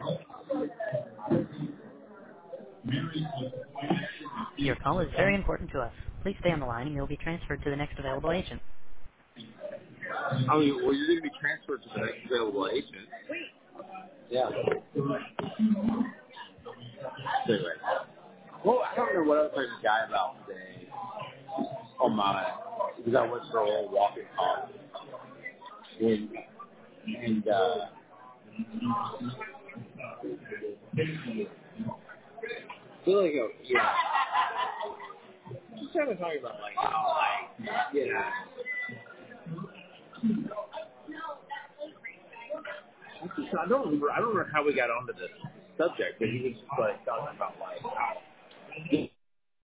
Your call is very important to us. Please stay on the line and you'll be transferred to the next available agent. I mean, well, you're going to be transferred to the next available agent. Yeah. Anyway. Well, I don't know what I was talking to the guy about today on my, because I went for a little walking talk. And feel like, yeah. Just kind of talking about, like, how, like, you know, I don't remember how we got onto this subject, but he was just, like, talking about, like, how